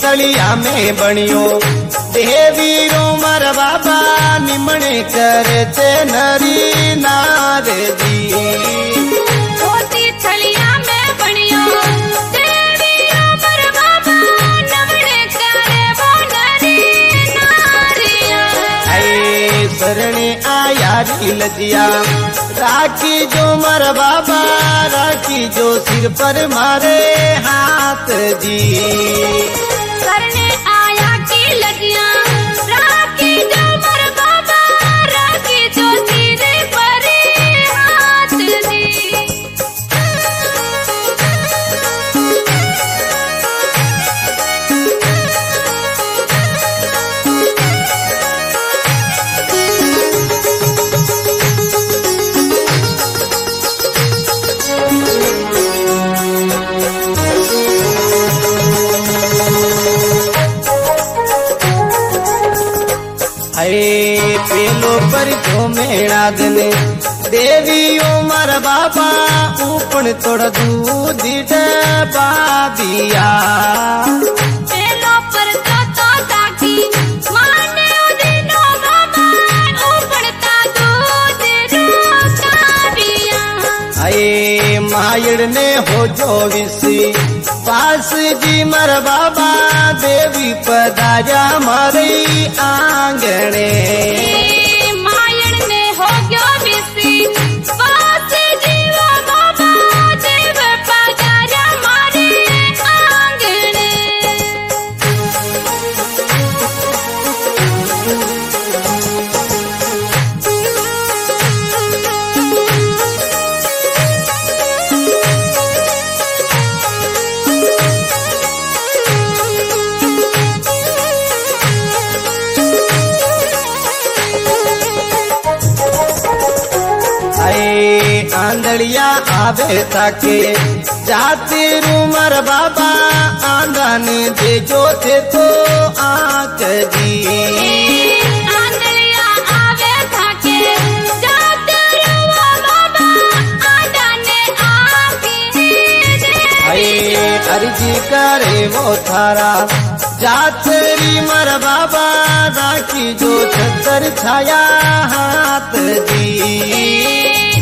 थलिया में बनियो देवी रो मर बाबा निमणे करे ते नरी नार जी। धोती थलिया में बनियो देवी रो मर बाबा निमणे करे वो नरी नारिया। आए शरणे आया री लजिया राखी जो मर बाबा राखी जो सिर पर मारे हाथ जी। करने आया की लगिया राखी जो मर बाबा राखी जो सिर पर हाथ दी। पेलो पर जो मेणा दने देवी उमर बाबा ऊपन तोड़ दूध बाबिया। पेलो पर तो ताकी माने उदिनो बाबा ऊपड़ता दूध रोकाबिया। आए मायड़ ने हो जो विसी पास जी मर बाबा देवी पधारा मारी आंगणे। मायड़ ने हो गयो विसी पास जीवा बाबा देव पधारा मारे आंगणे। आंधड़िया आवे ताके जाती रूमर बाबा आंधन दे जो थे तो आंख जी। आंधड़िया आवे ताके जाती रूमर बाबा आंधन आँखी दे। अर्जी करे वो थारा जातरी मर बाबा राखी जो छतर छाया हाथ जी।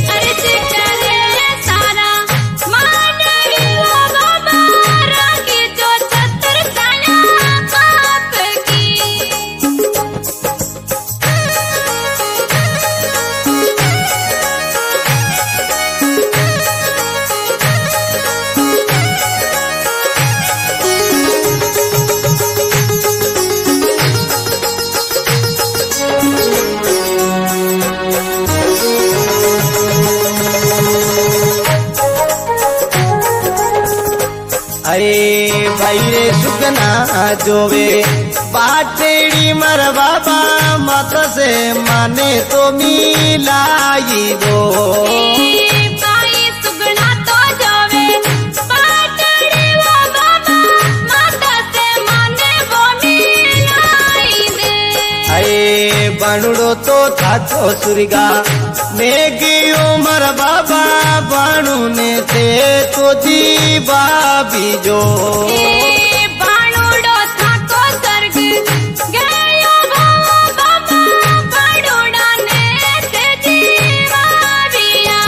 अरे भाई रे सुगना जोवे पाटेड़ी मर बाबा मत से माने तो मिलाई दो। भाई सुगना तो जोवे पाटेड़ी वो बाबा मत से माने वो मिलाई दे। अरे बाणुड़ो तो थाको सुरगा मेगी उमर बाबा बाणु ने थे तो जी बाबी जो। बाणुड़ो थाको सर्ग गयो बाबा बाणुड़ा ने थे जी बाबिया।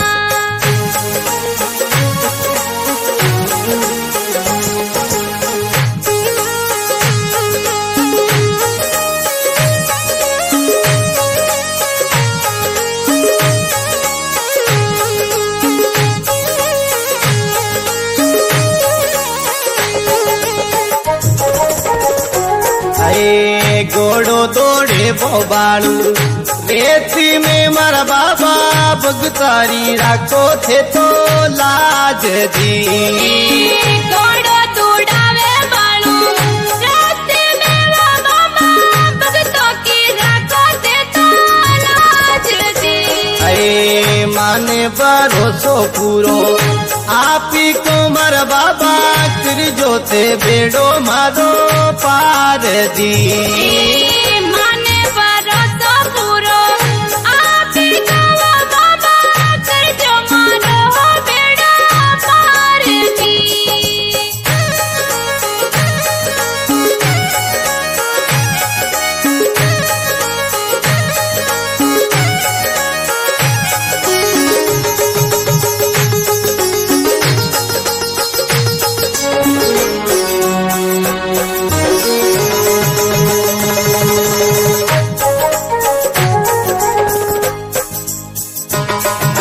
घोड़ो दौड़े वो बालू रेती में मर बाबा बगतारी राखो थे तो लाज जी। घोड़ो दौड़ावे बालू रेती में वो बाबा भगतों की राखो थे तो लाज जी। अरे माने भरोसो पूरो आप ही को मर बाबा तिर जो थे बेड़ो मारो पार दी। माने भरोसो पूरो आप ही को बाबा तिर जो मारो बेड़ा पार दी।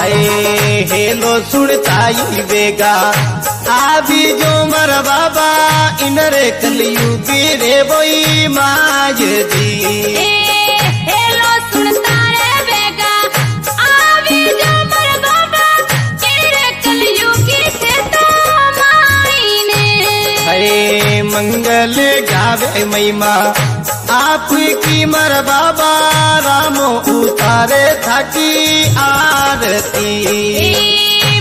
हाय हेलो सुनताई बेगा आबी जो मर बाबा इनरे कलयुगी रे बोई माज जी हेलो सुनता रे बेगा आवी जो मर बाबा इनरे कलयुगी से तो माईने हरे मंगल गावे महिमा आपकी मर बाबा रामो उतारे थाकी आरती